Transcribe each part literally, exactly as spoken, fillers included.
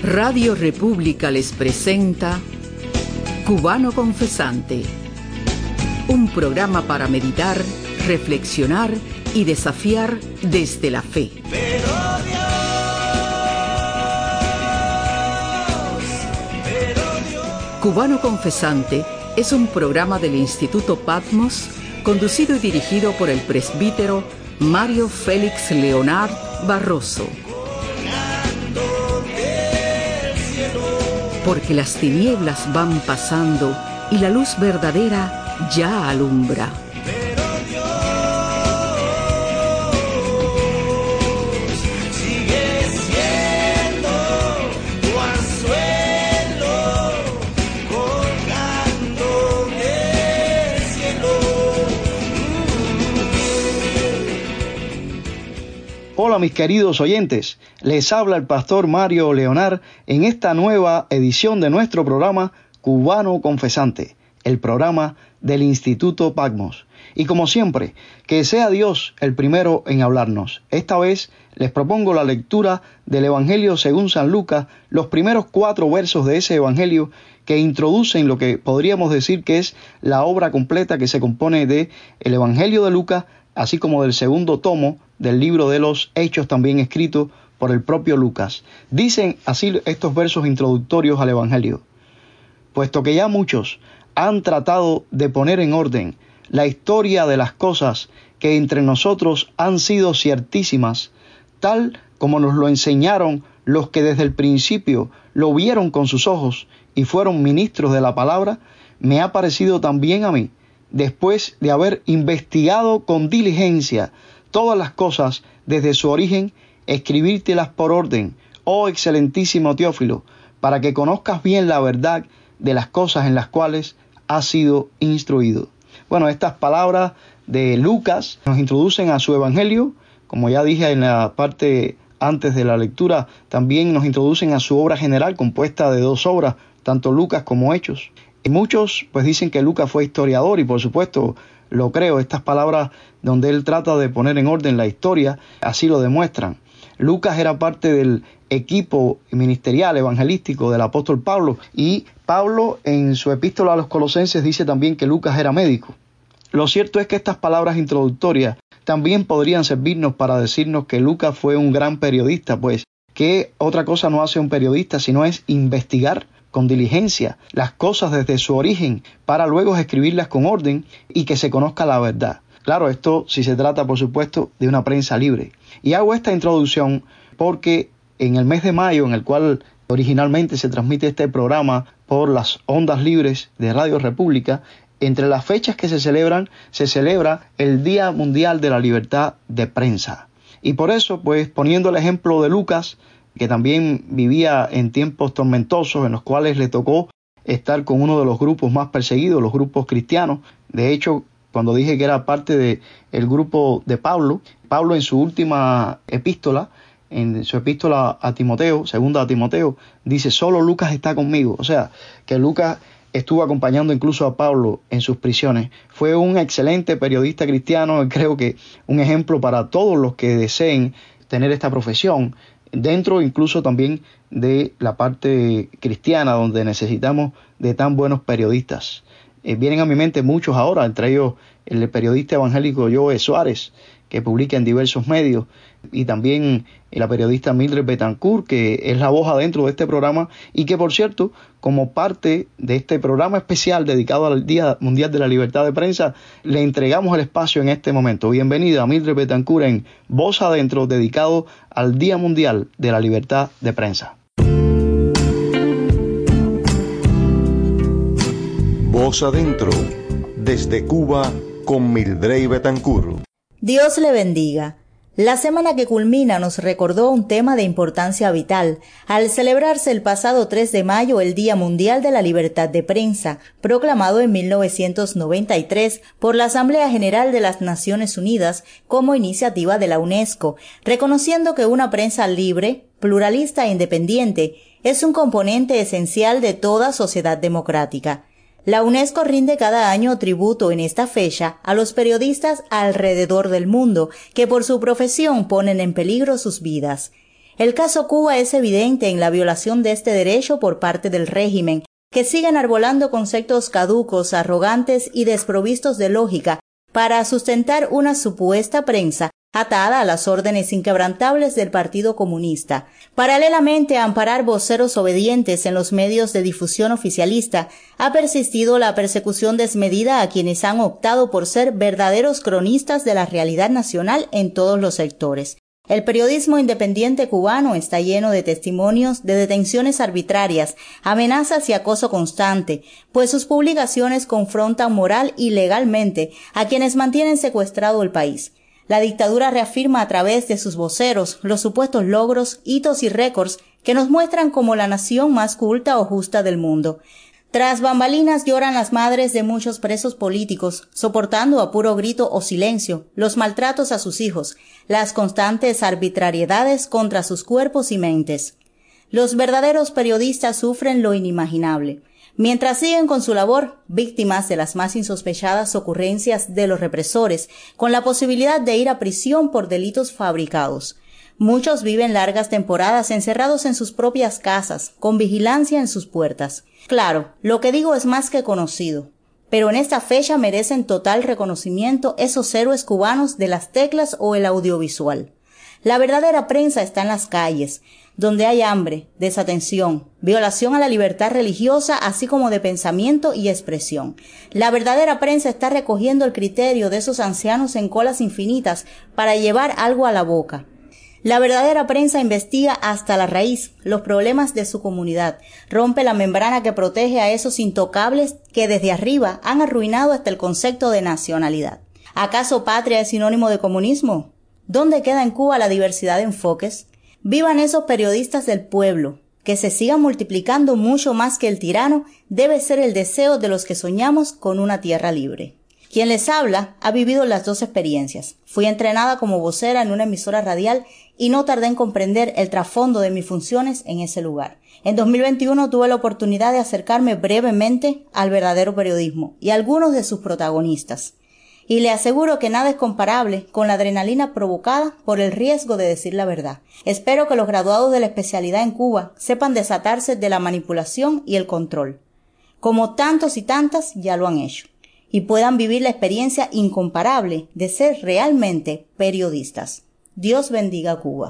Radio República les presenta Cubano Confesante, un programa para meditar, reflexionar y desafiar desde la fe. Pero Dios, pero Dios. Cubano Confesante es un programa del Instituto Patmos, conducido y dirigido por el presbítero Mario Félix Leonard Barroso. Porque las tinieblas van pasando y la luz verdadera ya alumbra. Pero Dios sigue siendo tu anzuelo colgando del cielo. Hola mis queridos oyentes, les habla el pastor Mario Leonard en esta nueva edición de nuestro programa Cubano Confesante, el programa del Instituto Patmos. Y como siempre, que sea Dios el primero en hablarnos. Esta vez les propongo la lectura del Evangelio según San Lucas, los primeros cuatro versos de ese Evangelio que introducen lo que podríamos decir que es la obra completa que se compone de el Evangelio de Lucas, así como del segundo tomo del libro de los Hechos, también escrito por el propio Lucas. Dicen así estos versos introductorios al Evangelio: puesto que ya muchos han tratado de poner en orden la historia de las cosas que entre nosotros han sido ciertísimas, tal como nos lo enseñaron los que desde el principio lo vieron con sus ojos y fueron ministros de la palabra, me ha parecido también a mí, después de haber investigado con diligencia todas las cosas desde su origen, escribírtelas por orden, oh excelentísimo Teófilo, para que conozcas bien la verdad de las cosas en las cuales has sido instruido. Bueno, estas palabras de Lucas nos introducen a su evangelio, como ya dije en la parte antes de la lectura, también nos introducen a su obra general compuesta de dos obras, tanto Lucas como Hechos. Y muchos pues dicen que Lucas fue historiador y por supuesto lo creo. Estas palabras donde él trata de poner en orden la historia así lo demuestran. Lucas era parte del equipo ministerial evangelístico del apóstol Pablo, y Pablo en su epístola a los Colosenses dice también que Lucas era médico. Lo cierto es que estas palabras introductorias también podrían servirnos para decirnos que Lucas fue un gran periodista, pues ¿qué otra cosa no hace un periodista sino es investigar con diligencia las cosas desde su origen para luego escribirlas con orden y que se conozca la verdad? Claro, esto si se trata, por supuesto, de una prensa libre. Y hago esta introducción porque en el mes de mayo, en el cual originalmente se transmite este programa por las ondas libres de Radio República, entre las fechas que se celebran, se celebra el Día Mundial de la Libertad de Prensa. Y por eso, pues, poniendo el ejemplo de Lucas, que también vivía en tiempos tormentosos en los cuales le tocó estar con uno de los grupos más perseguidos, los grupos cristianos. De hecho, cuando dije que era parte del grupo de Pablo, Pablo en su última epístola, en su epístola a Timoteo, segunda a Timoteo, dice: solo Lucas está conmigo. O sea, que Lucas estuvo acompañando incluso a Pablo en sus prisiones. Fue un excelente periodista cristiano, creo que un ejemplo para todos los que deseen tener esta profesión, dentro incluso también de la parte cristiana, donde necesitamos de tan buenos periodistas. Eh, vienen a mi mente muchos ahora, entre ellos el periodista evangélico Joe Suárez, que publica en diversos medios, y también la periodista Mildred Betancourt, que es la voz adentro de este programa, y que por cierto, como parte de este programa especial dedicado al Día Mundial de la Libertad de Prensa, le entregamos el espacio en este momento. Bienvenida a Mildred Betancourt en Voz Adentro, dedicado al Día Mundial de la Libertad de Prensa. Voz Adentro, desde Cuba, con Mildred Betancourt. Dios le bendiga. La semana que culmina nos recordó un tema de importancia vital al celebrarse el pasado tres de mayo el Día Mundial de la Libertad de Prensa, proclamado en mil novecientos noventa y tres por la Asamblea General de las Naciones Unidas como iniciativa de la UNESCO, reconociendo que una prensa libre, pluralista e independiente es un componente esencial de toda sociedad democrática. La UNESCO rinde cada año tributo en esta fecha a los periodistas alrededor del mundo que por su profesión ponen en peligro sus vidas. El caso Cuba es evidente en la violación de este derecho por parte del régimen, que sigue enarbolando conceptos caducos, arrogantes y desprovistos de lógica para sustentar una supuesta prensa atada a las órdenes inquebrantables del Partido Comunista. Paralelamente a amparar voceros obedientes en los medios de difusión oficialista, ha persistido la persecución desmedida a quienes han optado por ser verdaderos cronistas de la realidad nacional en todos los sectores. El periodismo independiente cubano está lleno de testimonios de detenciones arbitrarias, amenazas y acoso constante, pues sus publicaciones confrontan moral y legalmente a quienes mantienen secuestrado el país. La dictadura reafirma a través de sus voceros los supuestos logros, hitos y récords que nos muestran como la nación más culta o justa del mundo. Tras bambalinas lloran las madres de muchos presos políticos, soportando a puro grito o silencio los maltratos a sus hijos, las constantes arbitrariedades contra sus cuerpos y mentes. Los verdaderos periodistas sufren lo inimaginable. Mientras siguen con su labor, víctimas de las más insospechadas ocurrencias de los represores, con la posibilidad de ir a prisión por delitos fabricados. Muchos viven largas temporadas encerrados en sus propias casas, con vigilancia en sus puertas. Claro, lo que digo es más que conocido, pero en esta fecha merecen total reconocimiento esos héroes cubanos de las teclas o el audiovisual. La verdadera prensa está en las calles, donde hay hambre, desatención, violación a la libertad religiosa, así como de pensamiento y expresión. La verdadera prensa está recogiendo el criterio de esos ancianos en colas infinitas para llevar algo a la boca. La verdadera prensa investiga hasta la raíz los problemas de su comunidad, rompe la membrana que protege a esos intocables que desde arriba han arruinado hasta el concepto de nacionalidad. ¿Acaso patria es sinónimo de comunismo? ¿Dónde queda en Cuba la diversidad de enfoques? Vivan esos periodistas del pueblo, que se sigan multiplicando mucho más que el tirano, debe ser el deseo de los que soñamos con una tierra libre. Quien les habla ha vivido las dos experiencias. Fui entrenada como vocera en una emisora radial y no tardé en comprender el trasfondo de mis funciones en ese lugar. En dos mil veintiuno tuve la oportunidad de acercarme brevemente al verdadero periodismo y a algunos de sus protagonistas. Y le aseguro que nada es comparable con la adrenalina provocada por el riesgo de decir la verdad. Espero que los graduados de la especialidad en Cuba sepan desatarse de la manipulación y el control, como tantos y tantas ya lo han hecho, y puedan vivir la experiencia incomparable de ser realmente periodistas. Dios bendiga a Cuba.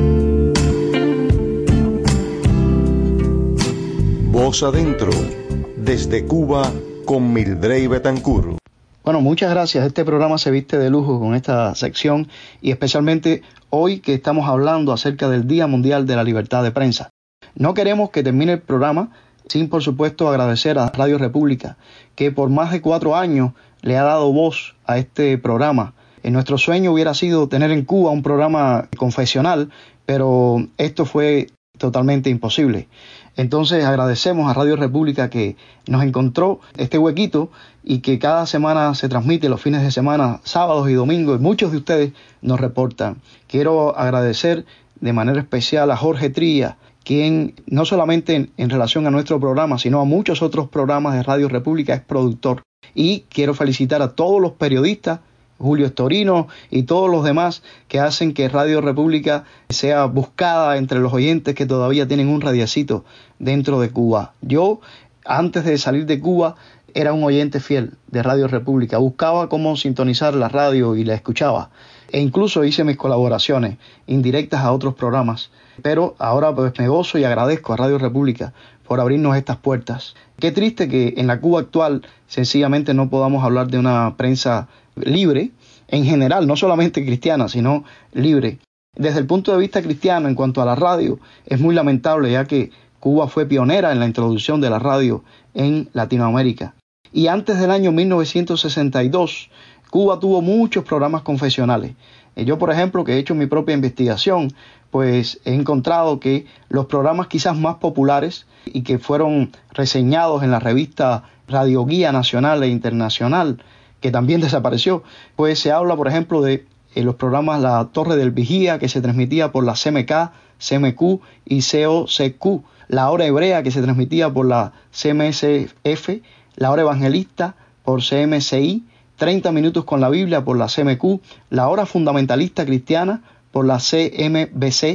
Voz Adentro, desde Cuba con Mildrey Betancourt. Bueno, muchas gracias. Este programa se viste de lujo con esta sección y especialmente hoy que estamos hablando acerca del Día Mundial de la Libertad de Prensa. No queremos que termine el programa sin, por supuesto, agradecer a Radio República, que por más de cuatro años le ha dado voz a este programa. En nuestro sueño hubiera sido tener en Cuba un programa confesional, pero esto fue totalmente imposible. Entonces agradecemos a Radio República que nos encontró este huequito y que cada semana se transmite los fines de semana, sábados y domingos, y muchos de ustedes nos reportan. Quiero agradecer de manera especial a Jorge Tría, quien no solamente en, en relación a nuestro programa, sino a muchos otros programas de Radio República es productor. Y quiero felicitar a todos los periodistas, Julio Estorino y todos los demás que hacen que Radio República sea buscada entre los oyentes que todavía tienen un radiacito dentro de Cuba. Yo, antes de salir de Cuba, era un oyente fiel de Radio República. Buscaba cómo sintonizar la radio y la escuchaba. E incluso hice mis colaboraciones indirectas a otros programas. Pero ahora pues me gozo y agradezco a Radio República por abrirnos estas puertas. Qué triste que en la Cuba actual sencillamente no podamos hablar de una prensa libre, en general, no solamente cristiana, sino libre. Desde el punto de vista cristiano, en cuanto a la radio, es muy lamentable, ya que Cuba fue pionera en la introducción de la radio en Latinoamérica. Y antes del año mil novecientos sesenta y dos, Cuba tuvo muchos programas confesionales. Yo, por ejemplo, que he hecho mi propia investigación, pues he encontrado que los programas quizás más populares y que fueron reseñados en la revista Radio Guía Nacional e Internacional, que también desapareció, pues se habla, por ejemplo, de eh, los programas La Torre del Vigía, que se transmitía por la C M K, C M Q y C O C Q, La Hora Hebrea, que se transmitía por la C M S F, La Hora Evangelista por C M C I, treinta minutos con la Biblia por la C M Q, La Hora Fundamentalista Cristiana por la C M B C,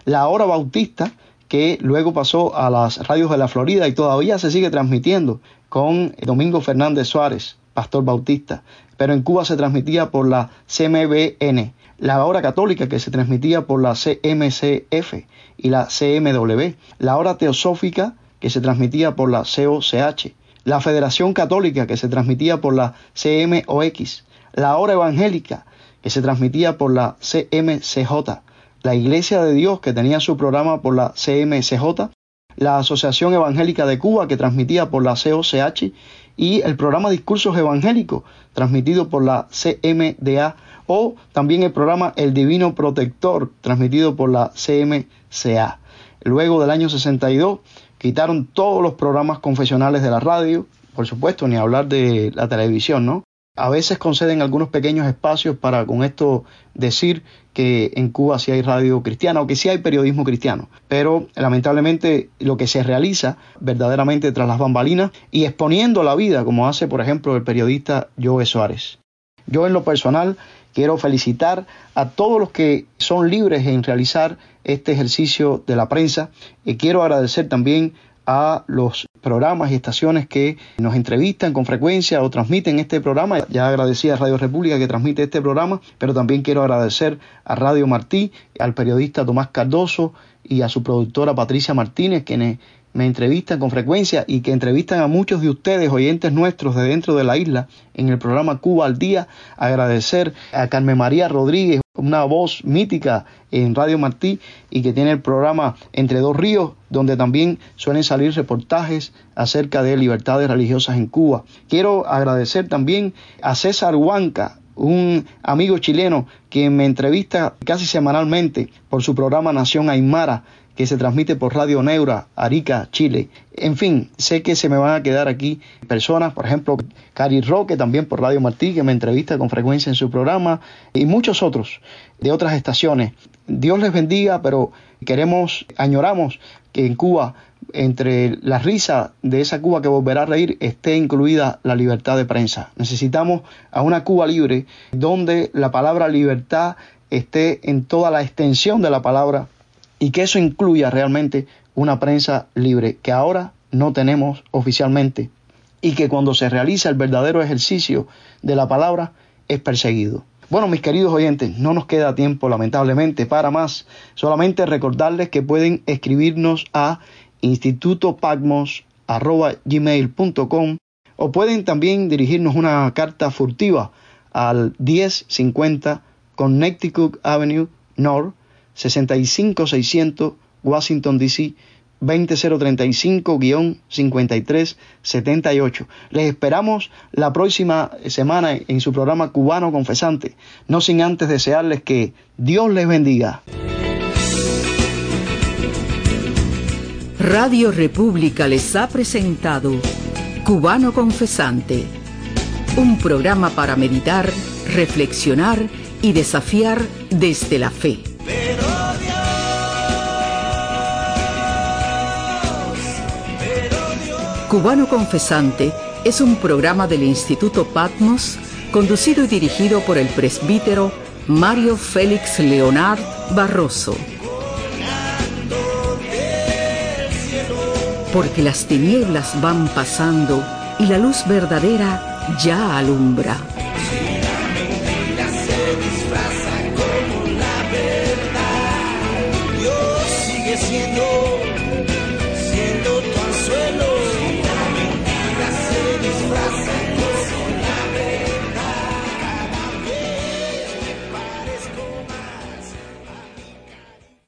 la Hora Bautista, que luego pasó a las radios de la Florida y todavía se sigue transmitiendo con Domingo Fernández Suárez, pastor bautista, pero en Cuba se transmitía por la C M B N, la Hora Católica, que se transmitía por la C M C F y la C M W, la Hora Teosófica, que se transmitía por la C O C H, la Federación Católica, que se transmitía por la C M O X, la Hora Evangélica, que se transmitía por la C M C J, la Iglesia de Dios, que tenía su programa por la C M C J, la Asociación Evangélica de Cuba, que transmitía por la C O C H, y el programa Discursos Evangélicos, transmitido por la C M D A, o también el programa El Divino Protector, transmitido por la C M C A. Luego del año sesenta y dos, quitaron todos los programas confesionales de la radio, por supuesto, ni hablar de la televisión, ¿no? A veces conceden algunos pequeños espacios para con esto decir que en Cuba sí hay radio cristiana o que sí hay periodismo cristiano, pero lamentablemente lo que se realiza verdaderamente tras las bambalinas y exponiendo la vida, como hace por ejemplo el periodista Joe Suárez. Yo en lo personal quiero felicitar a todos los que son libres en realizar este ejercicio de la prensa y quiero agradecer también a los programas y estaciones que nos entrevistan con frecuencia o transmiten este programa. Ya agradecí a Radio República que transmite este programa, pero también quiero agradecer a Radio Martí, al periodista Tomás Cardoso y a su productora Patricia Martínez, quienes me entrevistan con frecuencia y que entrevistan a muchos de ustedes, oyentes nuestros de dentro de la isla, en el programa Cuba al Día. Agradecer a Carmen María Rodríguez, una voz mítica en Radio Martí y que tiene el programa Entre Dos Ríos, donde también suelen salir reportajes acerca de libertades religiosas en Cuba. Quiero agradecer también a César Huanca, un amigo chileno que me entrevista casi semanalmente por su programa Nación Aymara, que se transmite por Radio Neura, Arica, Chile. En fin, sé que se me van a quedar aquí personas, por ejemplo, Cari Roque, también por Radio Martí, que me entrevista con frecuencia en su programa, y muchos otros de otras estaciones. Dios les bendiga, pero queremos, añoramos que en Cuba, entre la risa de esa Cuba que volverá a reír, esté incluida la libertad de prensa. Necesitamos a una Cuba libre, donde la palabra libertad esté en toda la extensión de la palabra, y que eso incluya realmente una prensa libre, que ahora no tenemos oficialmente, y que cuando se realiza el verdadero ejercicio de la palabra es perseguido. Bueno, mis queridos oyentes, no nos queda tiempo lamentablemente para más, solamente recordarles que pueden escribirnos a institutopagmos arroba gmail punto com o pueden también dirigirnos una carta furtiva al diez cincuenta Connecticut Avenue North, sesenta y cinco seiscientos, Washington, D C, veinte mil treinta y cinco, cincuenta y tres setenta y ocho. Les esperamos la próxima semana en su programa Cubano Confesante, no sin antes desearles que Dios les bendiga. Radio República les ha presentado Cubano Confesante, un programa para meditar, reflexionar y desafiar desde la fe. Pero Dios, pero Dios. Cubano Confesante es un programa del Instituto Patmos, conducido y dirigido por el presbítero Mario Félix Leonard Barroso. Porque las tinieblas van pasando y la luz verdadera ya alumbra. Dios sigue siendo